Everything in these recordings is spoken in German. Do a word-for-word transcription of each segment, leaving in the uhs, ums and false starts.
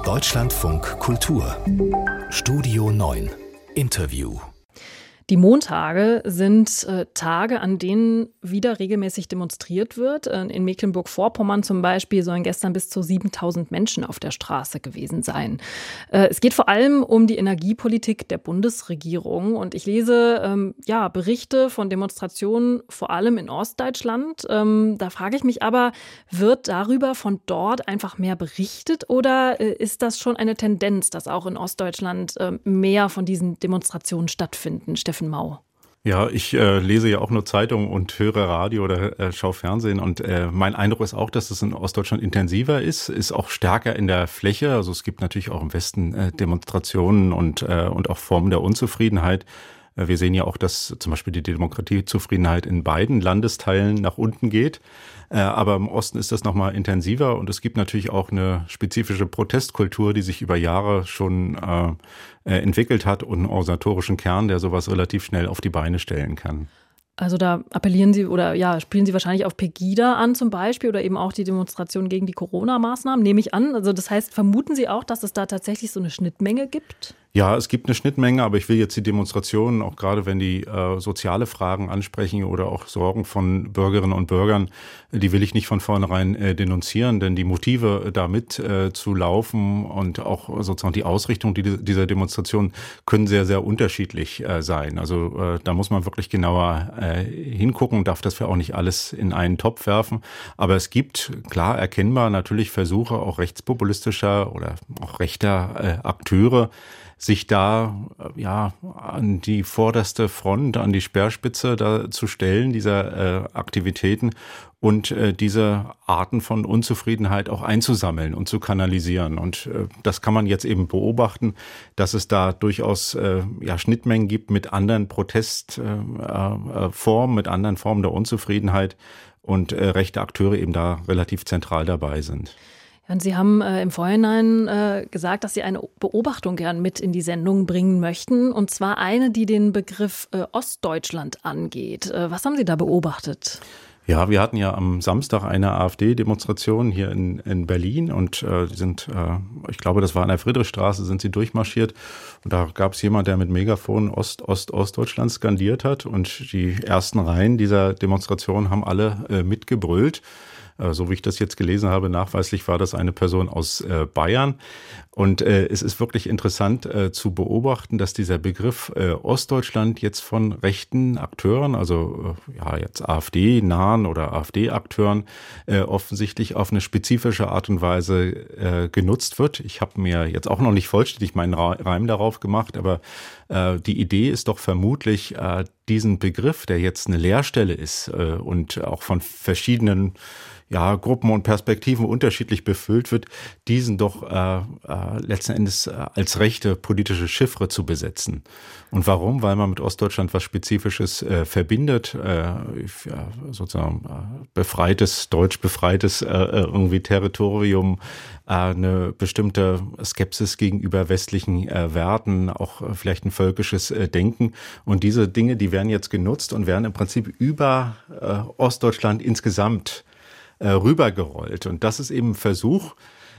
Deutschlandfunk Kultur Studio neun Interview. Die Montage sind äh, Tage, an denen wieder regelmäßig demonstriert wird. Äh, in Mecklenburg-Vorpommern zum Beispiel sollen gestern bis zu siebentausend Menschen auf der Straße gewesen sein. Äh, es geht vor allem um die Energiepolitik der Bundesregierung. Und ich lese ähm, ja, Berichte von Demonstrationen, vor allem in Ostdeutschland. Ähm, da frage ich mich aber, wird darüber von dort einfach mehr berichtet? Oder äh, ist das schon eine Tendenz, dass auch in Ostdeutschland äh, mehr von diesen Demonstrationen stattfinden? Steffen Mau. Ja, ich äh, lese ja auch nur Zeitungen und höre Radio oder äh, schaue Fernsehen und äh, mein Eindruck ist auch, dass es in Ostdeutschland intensiver ist, ist auch stärker in der Fläche. Also es gibt natürlich auch im Westen äh, Demonstrationen und, äh, und auch Formen der Unzufriedenheit. Wir sehen ja auch, dass zum Beispiel die Demokratiezufriedenheit in beiden Landesteilen nach unten geht. Aber im Osten ist das nochmal intensiver und es gibt natürlich auch eine spezifische Protestkultur, die sich über Jahre schon äh, entwickelt hat und einen organisatorischen Kern, der sowas relativ schnell auf die Beine stellen kann. Also da appellieren Sie oder ja, spielen Sie wahrscheinlich auf Pegida an zum Beispiel oder eben auch die Demonstration gegen die Corona-Maßnahmen, nehme ich an. Also das heißt, vermuten Sie auch, dass es da tatsächlich so eine Schnittmenge gibt? Ja, es gibt eine Schnittmenge, aber ich will jetzt die Demonstrationen, auch gerade wenn die äh, soziale Fragen ansprechen oder auch Sorgen von Bürgerinnen und Bürgern, die will ich nicht von vornherein äh, denunzieren, denn die Motive damit äh, zu laufen und auch sozusagen die Ausrichtung dieser Demonstration können sehr, sehr unterschiedlich äh, sein. Also äh, da muss man wirklich genauer äh, hingucken und darf das für auch nicht alles in einen Topf werfen. Aber es gibt klar erkennbar natürlich Versuche auch rechtspopulistischer oder auch rechter äh, Akteure, sich da ja an die vorderste Front, an die Speerspitze da zu stellen, dieser äh, Aktivitäten und äh, diese Arten von Unzufriedenheit auch einzusammeln und zu kanalisieren. Und äh, das kann man jetzt eben beobachten, dass es da durchaus äh, ja Schnittmengen gibt mit anderen Protestformen, äh, äh, Formen, mit anderen Formen der Unzufriedenheit und äh, rechte Akteure eben da relativ zentral dabei sind. Und Sie haben äh, im Vorhinein äh, gesagt, dass Sie eine Beobachtung gern mit in die Sendung bringen möchten. Und zwar eine, die den Begriff äh, Ostdeutschland angeht. Äh, was haben Sie da beobachtet? Ja, wir hatten ja am Samstag eine AfD-Demonstration hier in, in Berlin und äh, die sind, äh, ich glaube, das war an der Friedrichstraße, sind sie durchmarschiert. Und da gab es jemand, der mit Megafon Ost, Ost, Ostdeutschland skandiert hat. Und die ersten Reihen dieser Demonstration haben alle äh, mitgebrüllt. So wie ich das jetzt gelesen habe, nachweislich war das eine Person aus äh, Bayern. Und äh, es ist wirklich interessant äh, zu beobachten, dass dieser Begriff äh, Ostdeutschland jetzt von rechten Akteuren, also äh, ja jetzt AfD-nahen oder AfD-Akteuren, äh, offensichtlich auf eine spezifische Art und Weise äh, genutzt wird. Ich habe mir jetzt auch noch nicht vollständig meinen Reim darauf gemacht, aber äh, die Idee ist doch vermutlich, äh, diesen Begriff, der jetzt eine Leerstelle ist äh, und auch von verschiedenen ja, Gruppen und Perspektiven unterschiedlich befüllt wird, diesen doch äh, äh, letzten Endes äh, als rechte politische Chiffre zu besetzen. Und warum? Weil man mit Ostdeutschland was Spezifisches äh, verbindet, äh, ja, sozusagen äh, befreites, deutsch befreites äh, irgendwie Territorium, äh, eine bestimmte Skepsis gegenüber westlichen äh, Werten, auch äh, vielleicht ein völkisches äh, Denken. Und diese Dinge, die werden jetzt genutzt und werden im Prinzip über äh, Ostdeutschland insgesamt rübergerollt. Und das ist eben ein Versuch,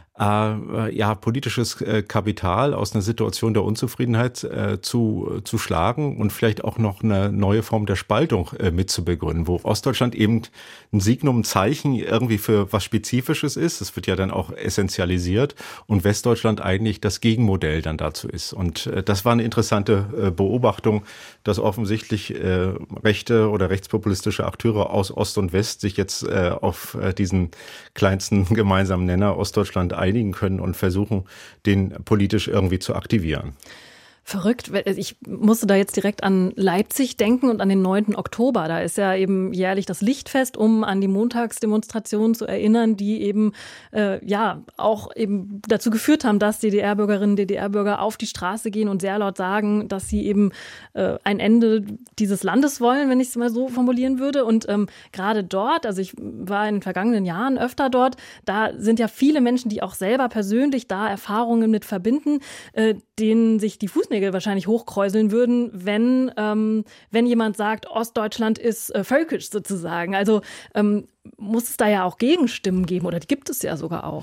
äh, ja, politisches äh, Kapital aus einer Situation der Unzufriedenheit äh, zu, zu schlagen und vielleicht auch noch eine neue Form der Spaltung äh, mit zu begründen, wo Ostdeutschland eben ein Signum, ein Zeichen irgendwie für was Spezifisches ist. Das wird ja dann auch essentialisiert und Westdeutschland eigentlich das Gegenmodell dann dazu ist. Und äh, das war eine interessante äh, Beobachtung, dass offensichtlich äh, rechte oder rechtspopulistische Akteure aus Ost und West sich jetzt äh, auf äh, diesen kleinsten gemeinsamen Nenner Ostdeutschland einigen können und versuchen, den politisch irgendwie zu aktivieren. Verrückt. Ich musste da jetzt direkt an Leipzig denken und an den neunten Oktober. Da ist ja eben jährlich das Lichtfest, um an die Montagsdemonstrationen zu erinnern, die eben äh, ja auch eben dazu geführt haben, dass D D R-Bürgerinnen, D D R-Bürger auf die Straße gehen und sehr laut sagen, dass sie eben äh, ein Ende dieses Landes wollen, wenn ich es mal so formulieren würde. Und ähm, gerade dort, also ich war in den vergangenen Jahren öfter dort, da sind ja viele Menschen, die auch selber persönlich da Erfahrungen mit verbinden, äh, denen sich die Fußnägel wahrscheinlich hochkräuseln würden, wenn, ähm, wenn jemand sagt, Ostdeutschland ist äh, völkisch sozusagen. Also ähm, muss es da ja auch Gegenstimmen geben oder die gibt es ja sogar auch.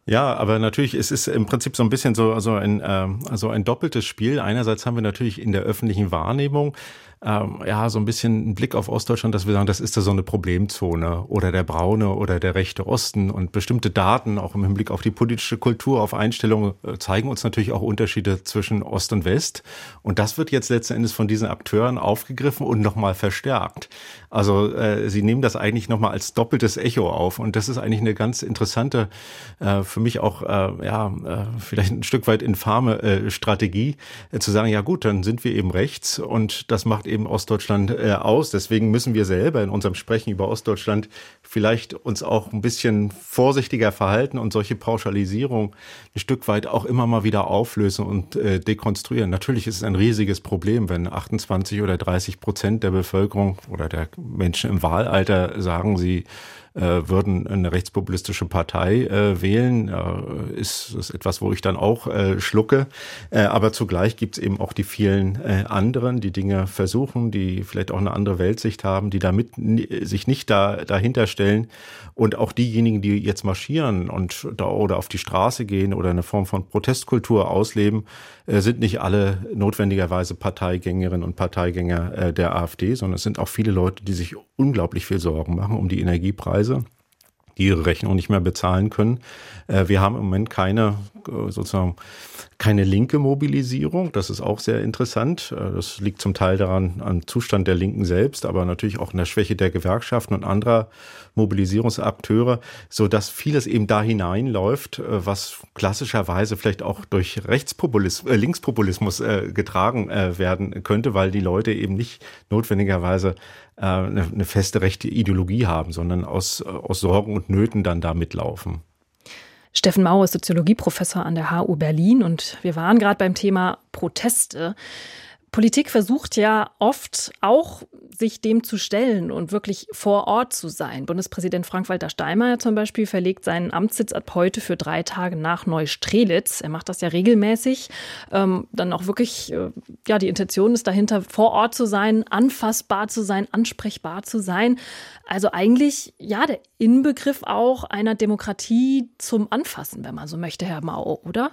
Ja, aber natürlich, es ist im Prinzip so ein bisschen so also ein, ähm, also ein doppeltes Spiel. Einerseits haben wir natürlich in der öffentlichen Wahrnehmung ähm, ja so ein bisschen einen Blick auf Ostdeutschland, dass wir sagen, das ist da so eine Problemzone oder der braune oder der rechte Osten, und bestimmte Daten auch im Hinblick auf die politische Kultur, auf Einstellungen äh, zeigen uns natürlich auch Unterschiede zwischen Ost und West, und das wird jetzt letzten Endes von diesen Akteuren aufgegriffen und nochmal verstärkt. Also äh, sie nehmen das eigentlich nochmal als doppeltes Echo auf, und das ist eigentlich eine ganz interessante, äh, für mich auch äh, ja äh, vielleicht ein Stück weit infame äh, Strategie, äh, zu sagen, ja gut, dann sind wir eben rechts und das macht eben Ostdeutschland äh, aus. Deswegen müssen wir selber in unserem Sprechen über Ostdeutschland vielleicht uns auch ein bisschen vorsichtiger verhalten und solche Pauschalisierung ein Stück weit auch immer mal wieder auflösen und äh, dekonstruieren. Natürlich ist es ein riesiges Problem, wenn achtundzwanzig oder dreißig Prozent der Bevölkerung oder der Menschen im Wahlalter sagen, sie äh, würden eine rechtspopulistische Partei äh, wählen, äh, ist, ist etwas, wo ich dann auch äh, schlucke. Äh, aber zugleich gibt es eben auch die vielen äh, anderen, die Dinge versuchen, die vielleicht auch eine andere Weltsicht haben, die damit sich nicht da dahinter stellen. Und auch diejenigen, die jetzt marschieren und da oder auf die Straße gehen oder eine Form von Protestkultur ausleben, äh, sind nicht alle notwendigerweise Parteigängerinnen und Parteigänger äh, der AfD, sondern es sind auch viele Leute, die sich unglaublich viel Sorgen machen um die Energiepreise, die ihre Rechnung nicht mehr bezahlen können. Wir haben im Moment keine, sozusagen, keine linke Mobilisierung. Das ist auch sehr interessant. Das liegt zum Teil daran, am Zustand der Linken selbst, aber natürlich auch in der Schwäche der Gewerkschaften und anderer Mobilisierungsakteure, so dass vieles eben da hineinläuft, was klassischerweise vielleicht auch durch Rechtspopulismus, äh, Linkspopulismus äh, getragen äh, werden könnte, weil die Leute eben nicht notwendigerweise äh, eine, eine feste rechte Ideologie haben, sondern aus, aus Sorgen und Nöten dann da mitlaufen. Steffen Mau ist Soziologieprofessor an der H U Berlin und wir waren gerade beim Thema Proteste. Politik versucht ja oft auch, sich dem zu stellen und wirklich vor Ort zu sein. Bundespräsident Frank-Walter Steinmeier zum Beispiel verlegt seinen Amtssitz ab heute für drei Tage nach Neustrelitz. Er macht das ja regelmäßig. Ähm, dann auch wirklich, äh, ja, die Intention ist dahinter, vor Ort zu sein, anfassbar zu sein, ansprechbar zu sein. Also eigentlich, ja, der Inbegriff auch einer Demokratie zum Anfassen, wenn man so möchte, Herr Mau, oder?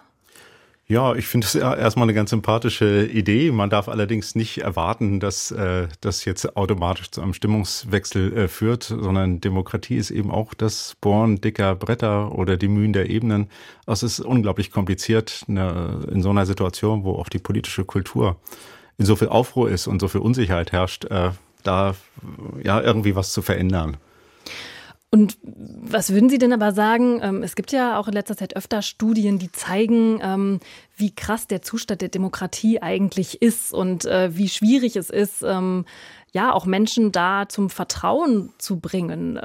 Ja, ich finde es ja erstmal eine ganz sympathische Idee. Man darf allerdings nicht erwarten, dass äh, das jetzt automatisch zu einem Stimmungswechsel äh, führt, sondern Demokratie ist eben auch das Bohren dicker Bretter oder die Mühen der Ebenen. Also es ist unglaublich kompliziert, eine, in so einer Situation, wo auch die politische Kultur in so viel Aufruhr ist und so viel Unsicherheit herrscht, äh, da ja irgendwie was zu verändern. Und was würden Sie denn aber sagen, es gibt ja auch in letzter Zeit öfter Studien, die zeigen, wie krass der Zustand der Demokratie eigentlich ist und wie schwierig es ist, ja, auch Menschen da zum Vertrauen zu bringen.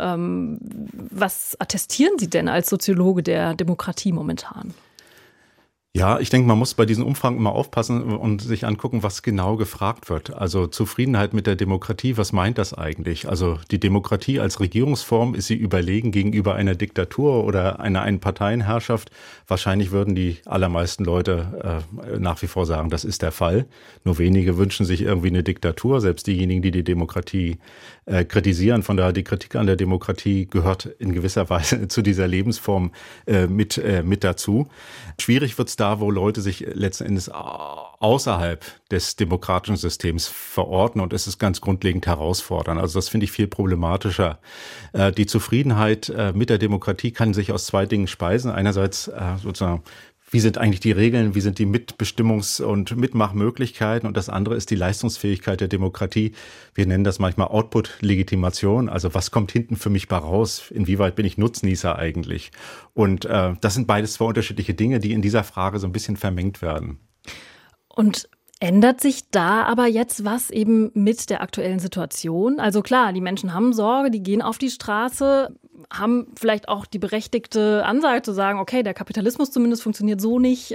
Was attestieren Sie denn als Soziologe der Demokratie momentan? Ja, ich denke, man muss bei diesen Umfragen immer aufpassen und sich angucken, was genau gefragt wird. Also Zufriedenheit mit der Demokratie, was meint das eigentlich? Also die Demokratie als Regierungsform, ist sie überlegen gegenüber einer Diktatur oder einer Einparteienherrschaft? Wahrscheinlich würden die allermeisten Leute äh, nach wie vor sagen, das ist der Fall. Nur wenige wünschen sich irgendwie eine Diktatur, selbst diejenigen, die die Demokratie äh, kritisieren. Von daher, die Kritik an der Demokratie gehört in gewisser Weise zu dieser Lebensform äh, mit, äh, mit dazu. Schwierig wird's da, wo Leute sich letzten Endes außerhalb des demokratischen Systems verorten und es ist ganz grundlegend herausfordern. Also das finde ich viel problematischer. Die Zufriedenheit mit der Demokratie kann sich aus zwei Dingen speisen. Einerseits sozusagen, wie sind eigentlich die Regeln, wie sind die Mitbestimmungs- und Mitmachmöglichkeiten, und das andere ist die Leistungsfähigkeit der Demokratie. Wir nennen das manchmal Output-Legitimation, also was kommt hinten für mich bei raus, inwieweit bin ich Nutznießer eigentlich. Und äh, das sind beides zwei unterschiedliche Dinge, die in dieser Frage so ein bisschen vermengt werden. Und ändert sich da aber jetzt was eben mit der aktuellen Situation? Also klar, die Menschen haben Sorge, die gehen auf die Straße, haben vielleicht auch die berechtigte Ansage zu sagen, okay, der Kapitalismus zumindest funktioniert so nicht.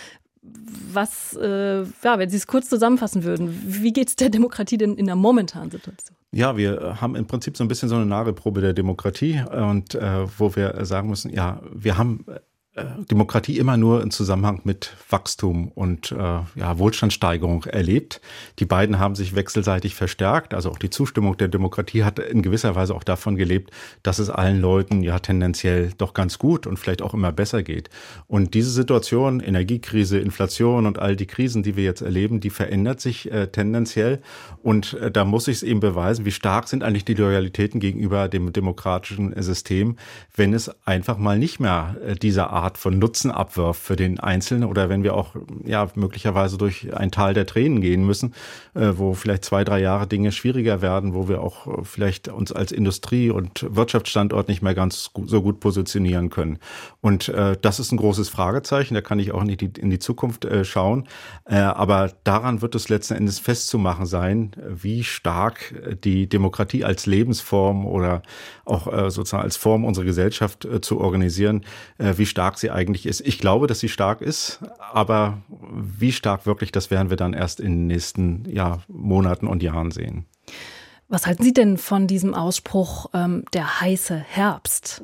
Was, ja, wenn Sie es kurz zusammenfassen würden, wie geht es der Demokratie denn in der momentanen Situation? Ja, wir haben im Prinzip so ein bisschen so eine Nagelprobe der Demokratie und äh, wo wir sagen müssen, ja, wir haben Demokratie immer nur im Zusammenhang mit Wachstum und äh, ja, Wohlstandssteigerung erlebt. Die beiden haben sich wechselseitig verstärkt. Also auch die Zustimmung der Demokratie hat in gewisser Weise auch davon gelebt, dass es allen Leuten ja tendenziell doch ganz gut und vielleicht auch immer besser geht. Und diese Situation, Energiekrise, Inflation und all die Krisen, die wir jetzt erleben, die verändert sich äh, tendenziell. Und äh, da muss ich es eben beweisen, wie stark sind eigentlich die Loyalitäten gegenüber dem demokratischen System, wenn es einfach mal nicht mehr äh, dieser Art von Nutzen abwirft für den Einzelnen oder wenn wir auch ja möglicherweise durch ein Tal der Tränen gehen müssen, äh, wo vielleicht zwei, drei Jahre Dinge schwieriger werden, wo wir auch äh, vielleicht uns als Industrie- und Wirtschaftsstandort nicht mehr ganz gu- so gut positionieren können. Und äh, das ist ein großes Fragezeichen, da kann ich auch nicht in die Zukunft äh, schauen. Äh, aber daran wird es letzten Endes festzumachen sein, wie stark die Demokratie als Lebensform oder auch äh, sozusagen als Form unserer Gesellschaft äh, zu organisieren, äh, wie stark sie eigentlich ist. Ich glaube, dass sie stark ist, aber wie stark wirklich, das werden wir dann erst in den nächsten ja, Monaten und Jahren sehen. Was halten Sie denn von diesem Ausspruch, ähm, der heiße Herbst?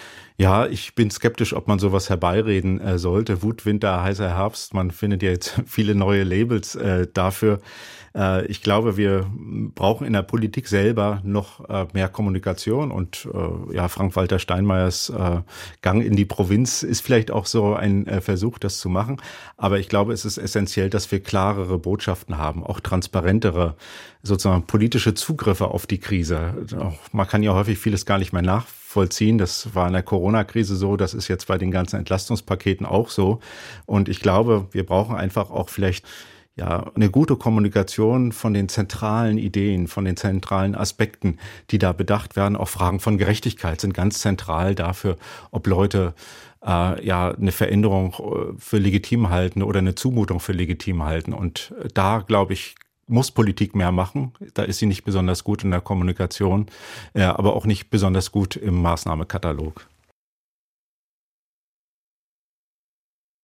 Ja, ich bin skeptisch, ob man sowas herbeireden äh, sollte. Wut, Winter, heißer Herbst. Man findet ja jetzt viele neue Labels äh, dafür. Äh, ich glaube, wir brauchen in der Politik selber noch äh, mehr Kommunikation. Und äh, ja, Frank-Walter Steinmeiers äh, Gang in die Provinz ist vielleicht auch so ein äh, Versuch, das zu machen. Aber ich glaube, es ist essentiell, dass wir klarere Botschaften haben, auch transparentere, sozusagen politische Zugriffe auf die Krise. Auch, man kann ja häufig vieles gar nicht mehr nachvollziehen. vollziehen. Das war in der Corona-Krise so, das ist jetzt bei den ganzen Entlastungspaketen auch so. Und ich glaube, wir brauchen einfach auch vielleicht ja eine gute Kommunikation von den zentralen Ideen, von den zentralen Aspekten, die da bedacht werden. Auch Fragen von Gerechtigkeit sind ganz zentral dafür, ob Leute äh, ja eine Veränderung für legitim halten oder eine Zumutung für legitim halten. Und da, glaube ich, muss Politik mehr machen. Da ist sie nicht besonders gut in der Kommunikation, äh, aber auch nicht besonders gut im Maßnahmenkatalog.